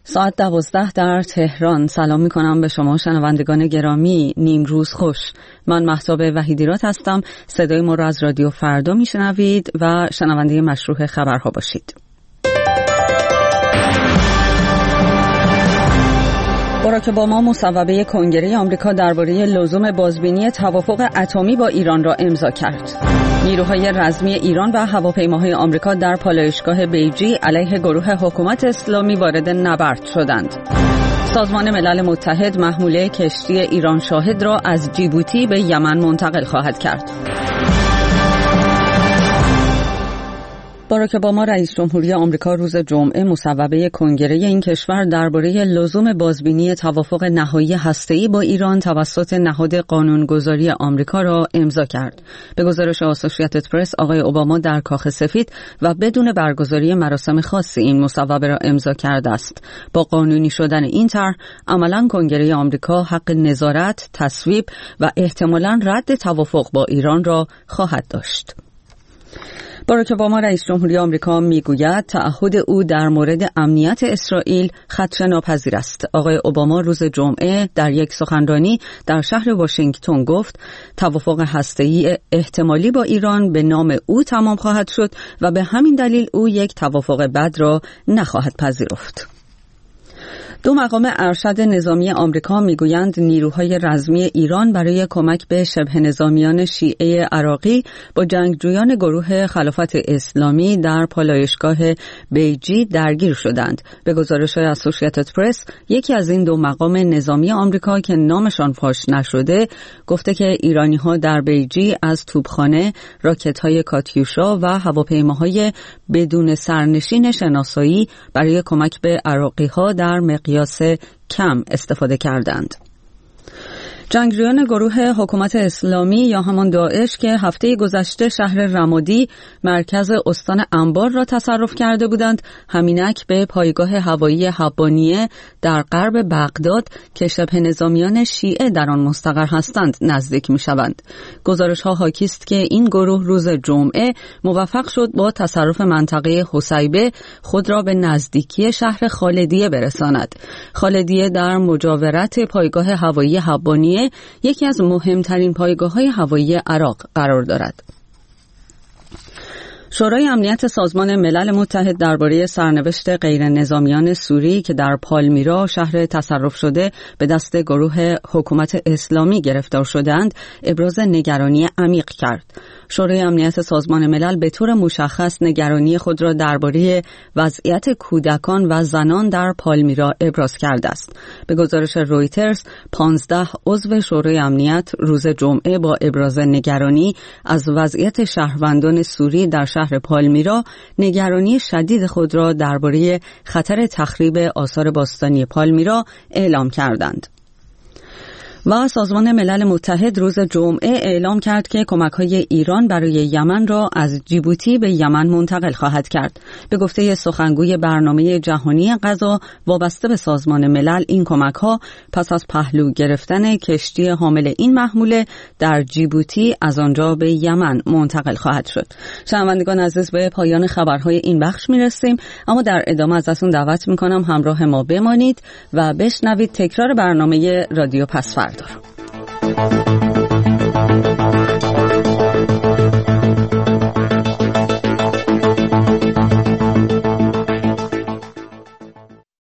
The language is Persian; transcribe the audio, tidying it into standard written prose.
ساعت 12 در تهران. سلام می کنم به شما شنوندگان گرامی. نیم روز خوش. من مهتاب وحیدیرات هستم. صدای ما را از رادیو فردا می شنوید و شنونده مشروع خبرها باشید. باراک اوباما مصوبه کنگره آمریکا درباره لزوم بازبینی توافق اتمی با ایران را امضا کرد. نیروهای رزمی ایران و هواپیماهای آمریکا در پالایشگاه بیجی علیه گروه حکومت اسلامی وارد نبرد شدند. سازمان ملل متحد محموله کشتی ایران شاهد را از جیبوتی به یمن منتقل خواهد کرد. باراک اوباما رئیس جمهوری آمریکا روز جمعه مصوبه کنگره این کشور درباره لزوم بازبینی توافق نهایی هسته‌ای با ایران توسط نهاد قانونگذاری آمریکا را امضا کرد. به گزارش آسوشییتد پرس، آقای اوباما در کاخ سفید و بدون برگزاری مراسم خاصی این مصوبه را امضا کرده است. با قانونی شدن این طرح، عملاً کنگره آمریکا حق نظارت، تصویب و احتمالاً رد توافق با ایران را خواهد داشت. باراک اوباما رئیس جمهوری آمریکا میگوید تعهد او در مورد امنیت اسرائیل خدشه‌ناپذیر است. آقای اوباما روز جمعه در یک سخنرانی در شهر واشنگتن گفت توافق هسته‌ای احتمالی با ایران به نام او تمام خواهد شد و به همین دلیل او یک توافق بد را نخواهد پذیرفت. دو مقام ارشد نظامی آمریکا میگویند نیروهای رزمی ایران برای کمک به شبه نظامیان شیعه عراقی با جنگجویان گروه خلافت اسلامی در پالایشگاه بیجی درگیر شدند. به گزارش اسوشییتد پرس، یکی از این دو مقام نظامی آمریکا که نامشان فاش نشده گفته که ایرانی‌ها در بیجی از توپخانه، راکت‌های کاتیوشا و هواپیماهای بدون سرنشین شناسایی برای کمک به عراقی‌ها در مقیاس کم استفاده کردند. جنگجویان گروه حکومت اسلامی یا همان داعش که هفته گذشته شهر رمادی مرکز استان انبار را تصرف کرده بودند، همینک به پایگاه هوایی حبانیه در غرب بغداد که شبه نظامیان شیعه در آن مستقر هستند نزدیک می شوند. گزارش ها حاکی است که این گروه روز جمعه موفق شد با تصرف منطقه حسیبه خود را به نزدیکی شهر خالدیه برساند. خالدیه در مجاورت پایگاه هوایی حبانیه یکی از مهمترین پایگاه‌های هوایی عراق قرار دارد. شورای امنیت سازمان ملل متحد درباره سرنوشت غیر نظامیان سوری که در پالمیرا شهر تصرف شده به دست گروه حکومت اسلامی گرفتار شدند ابراز نگرانی عمیق کرد. شورای امنیت سازمان ملل به طور مشخص نگرانی خود را درباره وضعیت کودکان و زنان در پالمیرا ابراز کرده است. به گزارش رویترز، 15 عضو شورای امنیت روز جمعه با ابراز نگرانی از وضعیت شهروندان سوری در شهر پالمیرا نگرانی شدید خود را درباره خطر تخریب آثار باستانی پالمیرا اعلام کردند. و سازمان ملل متحد روز جمعه اعلام کرد که کمک‌های ایران برای یمن را از جیبوتی به یمن منتقل خواهد کرد. به گفته سخنگوی برنامه جهانی غذا وابسته به سازمان ملل، این کمک‌ها پس از پهلو گرفتن کشتی حامل این محموله در جیبوتی از آنجا به یمن منتقل خواهد شد. شنوندگان عزیز، به پایان خبرهای این بخش می‌رسیم، اما در ادامه ازتون دعوت می‌کنم همراه ما بمانید و بشنوید تکرار برنامه رادیو پس‌فردا.